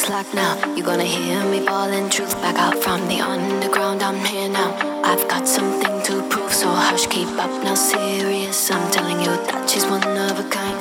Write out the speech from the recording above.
like now. You're gonna hear me bawling truth back out from the underground. I'm here now. I've got something to prove, so hush, keep up now, serious. I'm telling you that she's one of a kind.